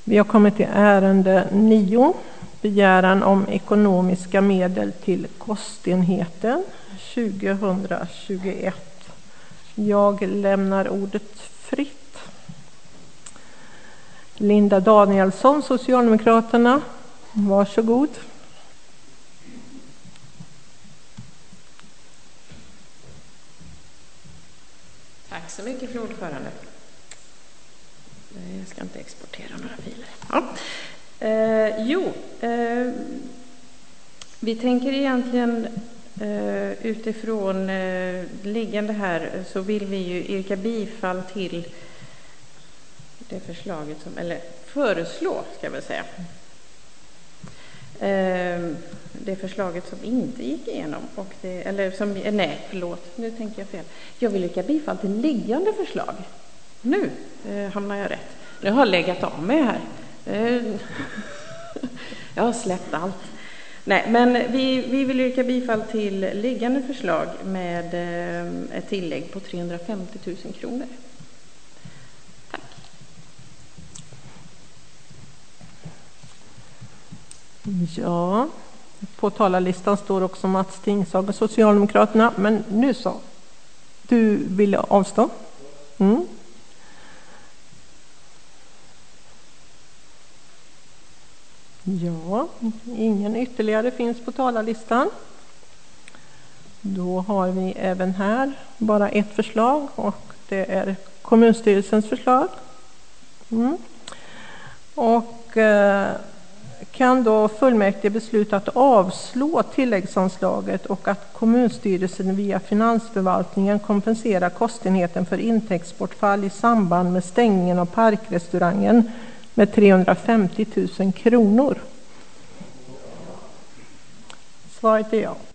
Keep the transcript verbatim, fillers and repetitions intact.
Vi har kommit till ärende nio, begäran om ekonomiska medel till kostenheten tjugohundratjugoett. Jag lämnar ordet fritt. Linda Danielsson, Socialdemokraterna, varsågod. Tack så mycket, fru ordförande. Jag ska inte exportera några filer. Ja. Eh, jo, eh, vi tänker egentligen eh, utifrån eh, liggande här så vill vi ju yrka bifall till det förslaget som, eller föreslå ska jag väl säga. Eh, det förslaget som inte gick igenom och det, eller som, nej förlåt, nu tänker jag fel. Jag vill yrka bifall till liggande förslag. Nu eh, hamnar jag rätt. Nu har jag legat av mig här. Eh, jag har släppt allt. Nej, men vi, vi vill yrka bifall till liggande förslag med eh, ett tillägg på trehundrafemtio tusen kronor. Tack. Ja, på talarlistan står också Mats Tingsager, Socialdemokraterna. Men nu så. Du ville avstå? Mm. Ja, ingen ytterligare finns på talarlistan. Då har vi även här bara ett förslag och det är kommunstyrelsens förslag. Mm. Och eh, kan då fullmäktige besluta att avslå tilläggsanslaget och att kommunstyrelsen via finansförvaltningen kompenserar kostenheten för intäktsbortfall i samband med stängningen av parkrestaurangen med trehundrafemtio tusen kronor. Svaret är ja.